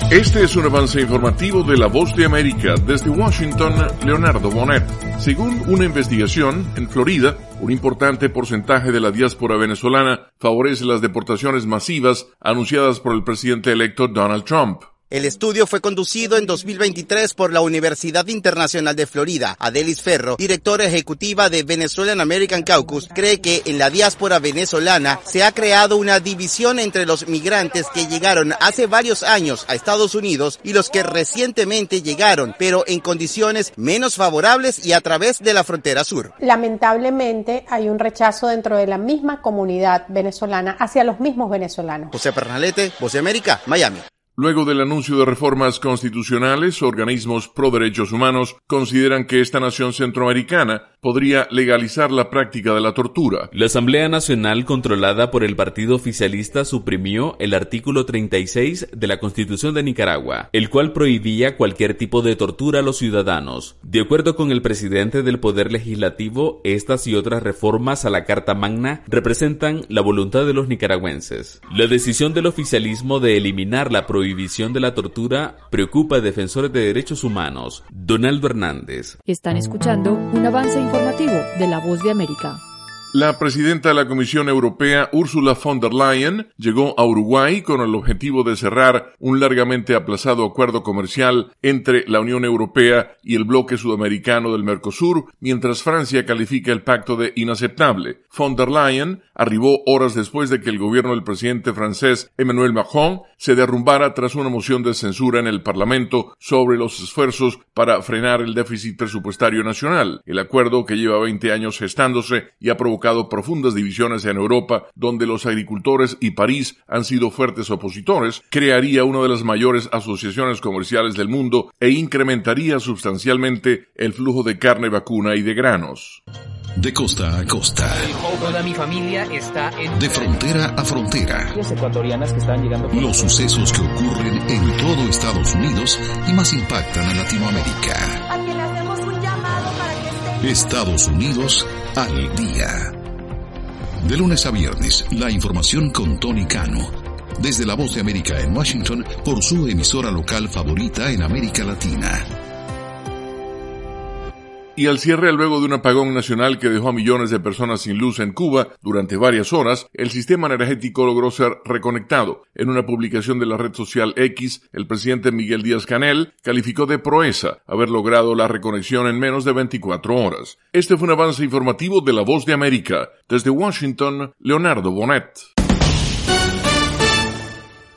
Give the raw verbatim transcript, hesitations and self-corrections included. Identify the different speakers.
Speaker 1: Este es un avance informativo de La Voz de América. Desde Washington, Leonardo Bonet. Según una investigación, en Florida, un importante porcentaje de la diáspora venezolana favorece las deportaciones masivas anunciadas por el presidente electo Donald Trump.
Speaker 2: El estudio fue conducido en dos mil veintitrés por la Universidad Internacional de Florida. Adelis Ferro, directora ejecutiva de Venezuelan American Caucus, cree que en la diáspora venezolana se ha creado una división entre los migrantes que llegaron hace varios años a Estados Unidos y los que recientemente llegaron, pero en condiciones menos favorables y a través de la frontera sur.
Speaker 3: Lamentablemente hay un rechazo dentro de la misma comunidad venezolana hacia los mismos venezolanos.
Speaker 2: José Pernalete, Voz de América, Miami.
Speaker 1: Luego del anuncio de reformas constitucionales, organismos pro derechos humanos consideran que esta nación centroamericana podría legalizar la práctica de la tortura.
Speaker 4: La Asamblea Nacional, controlada por el partido oficialista, suprimió el artículo treinta y seis de la Constitución de Nicaragua, el cual prohibía cualquier tipo de tortura a los ciudadanos. De acuerdo con el presidente del Poder Legislativo, estas y otras reformas a la Carta Magna representan la voluntad de los nicaragüenses. La decisión del oficialismo de eliminar la prohibición prohibición de la tortura preocupa a defensores de derechos humanos. Donaldo Hernández.
Speaker 5: Están escuchando un avance informativo de La Voz de América.
Speaker 1: La presidenta de la Comisión Europea, Ursula von der Leyen, llegó a Uruguay con el objetivo de cerrar un largamente aplazado acuerdo comercial entre la Unión Europea y el bloque sudamericano del Mercosur, mientras Francia califica el pacto de inaceptable. Von der Leyen arribó horas después de que el gobierno del presidente francés Emmanuel Macron se derrumbara tras una moción de censura en el Parlamento sobre los esfuerzos para frenar el déficit presupuestario nacional. El acuerdo, que lleva veinte años gestándose y ha provocado profundas divisiones en Europa, donde los agricultores y París han sido fuertes opositores, crearía una de las mayores asociaciones comerciales del mundo e incrementaría sustancialmente el flujo de carne vacuna y de granos.
Speaker 6: De costa a costa.
Speaker 7: Toda mi familia está en...
Speaker 6: De frontera a frontera.
Speaker 7: ecuatorianas que están llegando...
Speaker 6: Los sucesos que ocurren en todo Estados Unidos y más impactan a Latinoamérica.
Speaker 8: A quien le hacemos un llamado para que esté...
Speaker 6: Estados Unidos al día. De lunes a viernes, la información con Tony Cano. Desde La Voz de América en Washington, por su emisora local favorita en América Latina.
Speaker 1: Y al cierre, luego de un apagón nacional que dejó a millones de personas sin luz en Cuba durante varias horas, el sistema energético logró ser reconectado. En una publicación de la red social X, el presidente Miguel Díaz-Canel calificó de proeza haber logrado la reconexión en menos de veinticuatro horas. Este fue un avance informativo de La Voz de América. Desde Washington, Leonardo Bonet.